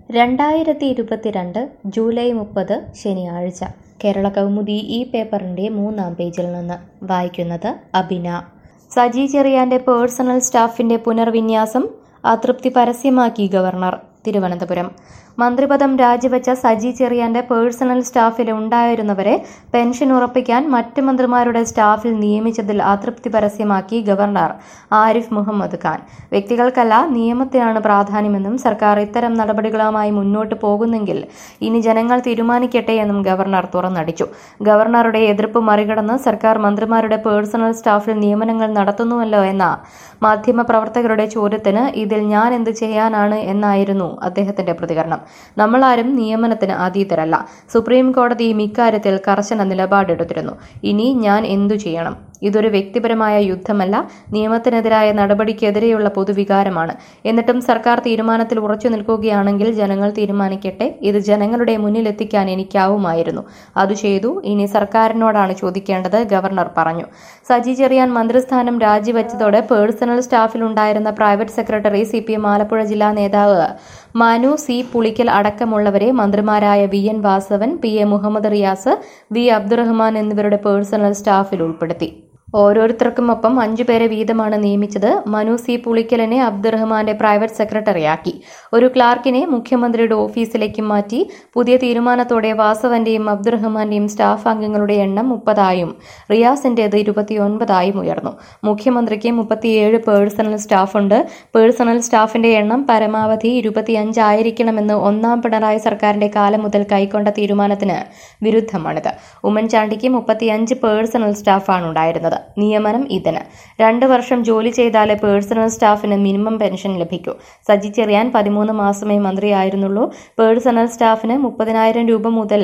2022 July 30 ശനിയാഴ്ച കേരള കൗമുദി ഈ പേപ്പറിന്റെ 3-ാം പേജിൽ നിന്ന് വായിക്കുന്നത് അബിന. സജി ചെറിയാന്റെ പേഴ്സണൽ സ്റ്റാഫിന്റെ പുനർവിന്യാസം അതൃപ്തി പരസ്യമാക്കി ഗവർണർ. തിരുവനന്തപുരം. മന്ത്രിപദം രാജിവെച്ച സജി ചെറിയാന്റെ പേഴ്സണൽ സ്റ്റാഫിൽ ഉണ്ടായിരുന്നവരെ പെൻഷൻ ഉറപ്പിക്കാൻ മറ്റ് മന്ത്രിമാരുടെ സ്റ്റാഫിൽ നിയമിച്ചതിൽ അതൃപ്തി പരസ്യമാക്കി ഗവർണർ ആരിഫ് മുഹമ്മദ് ഖാൻ. വ്യക്തികൾക്കല്ല നിയമത്തിനാണ് പ്രാധാന്യമെന്നും സർക്കാർ ഇത്തരം നടപടികളുമായി മുന്നോട്ട് പോകുന്നെങ്കിൽ ഇനി ജനങ്ങൾ തീരുമാനിക്കട്ടെ എന്നും ഗവർണർ തുറന്നടിച്ചു. ഗവർണറുടെ എതിർപ്പ് മറികടന്ന് സർക്കാർ മന്ത്രിമാരുടെ പേഴ്സണൽ സ്റ്റാഫിൽ നിയമനങ്ങൾ നടത്തുന്നുവല്ലോ എന്ന മാധ്യമപ്രവർത്തകരുടെ ചോദ്യത്തിന് ഇതിൽ ഞാൻ എന്ത് ചെയ്യാനാണ് എന്നായിരുന്നു അദ്ദേഹത്തിന്റെ പ്രതികരണം. നമ്മളാരും നിയമനത്തിന് അതീതരല്ല. സുപ്രീം കോടതിയും ഇക്കാര്യത്തിൽ കർശന നിലപാടെടുത്തിരുന്നു. ഇനി ഞാൻ എന്തു ചെയ്യണം? ഇതൊരു വ്യക്തിപരമായ യുദ്ധമല്ല, നിയമത്തിനെതിരായ നടപടിക്കെതിരെയുള്ള പൊതുവികാരമാണ്. എന്നിട്ടും സർക്കാർ തീരുമാനത്തിൽ ഉറച്ചു നിൽക്കുകയാണെങ്കിൽ ജനങ്ങൾ തീരുമാനിക്കട്ടെ. ഇത് ജനങ്ങളുടെ മുന്നിലെത്തിക്കാൻ എനിക്കാവുമായിരുന്നു. അത് ചെയ്തു. ഇനി സർക്കാരിനോടാണ് ചോദിക്കേണ്ടത്, ഗവർണർ പറഞ്ഞു. സജി ചെറിയാൻ മന്ത്രിസ്ഥാനം രാജിവെച്ചതോടെ പേഴ്സണൽ സ്റ്റാഫിലുണ്ടായിരുന്ന പ്രൈവറ്റ് സെക്രട്ടറി CPM ആലപ്പുഴ ജില്ലാ നേതാവ് മനു C. പുളിക്കൽ അടക്കമുള്ളവരെ മന്ത്രിമാരായ VN Vasavan, PA Muhammad Riyas, V. Abdurahman എന്നിവരുടെ പേഴ്സണൽ സ്റ്റാഫിൽ ഉൾപ്പെടുത്തി. ഓരോരുത്തർക്കുമൊപ്പം 5 പേരെ വീതമാണ് നിയമിച്ചത്. മനു C. പുളിക്കലിനെ അബ്ദുറഹ്മാന്റെ പ്രൈവറ്റ് സെക്രട്ടറിയാക്കി. ഒരു ക്ലാർക്കിനെ മുഖ്യമന്ത്രിയുടെ ഓഫീസിലേക്ക് മാറ്റി. പുതിയ തീരുമാനത്തോടെ വാസവന്റെയും അബ്ദുറഹ്മാന്റെയും സ്റ്റാഫ് അംഗങ്ങളുടെ എണ്ണം 30ആയും റിയാസിന്റേത് 29ആയും ഉയർന്നു. മുഖ്യമന്ത്രിക്ക് 37 പേഴ്സണൽ സ്റ്റാഫുണ്ട്. പേഴ്സണൽ സ്റ്റാഫിന്റെ എണ്ണം പരമാവധി 25 ആയിരിക്കണമെന്ന് 1-ാം പിണറായി സർക്കാരിന്റെ കാലം മുതൽ കൈക്കൊണ്ട തീരുമാനത്തിന് വിരുദ്ധമാണിത്. ഉമ്മൻചാണ്ടിക്ക് 35 പേഴ്സണൽ സ്റ്റാഫാണ് ഉണ്ടായിരുന്നത്. നിയമനം ഇതിന് 2 വർഷം ജോലി ചെയ്താലേ പേഴ്സണൽ സ്റ്റാഫിന് മിനിമം പെൻഷൻ ലഭിക്കൂ. സജി ചെറിയാൻ 13 മാസമേ മന്ത്രിയായിരുന്നുള്ളൂ. പേഴ്സണൽ സ്റ്റാഫിന് 30,000 രൂപ മുതൽ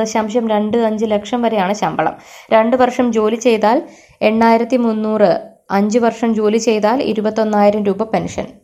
1.25 ലക്ഷം വരെയാണ് ശമ്പളം. 2 വർഷം ജോലി ചെയ്താൽ 8,300, 5 വർഷം ജോലി ചെയ്താൽ 21,000 രൂപ പെൻഷൻ.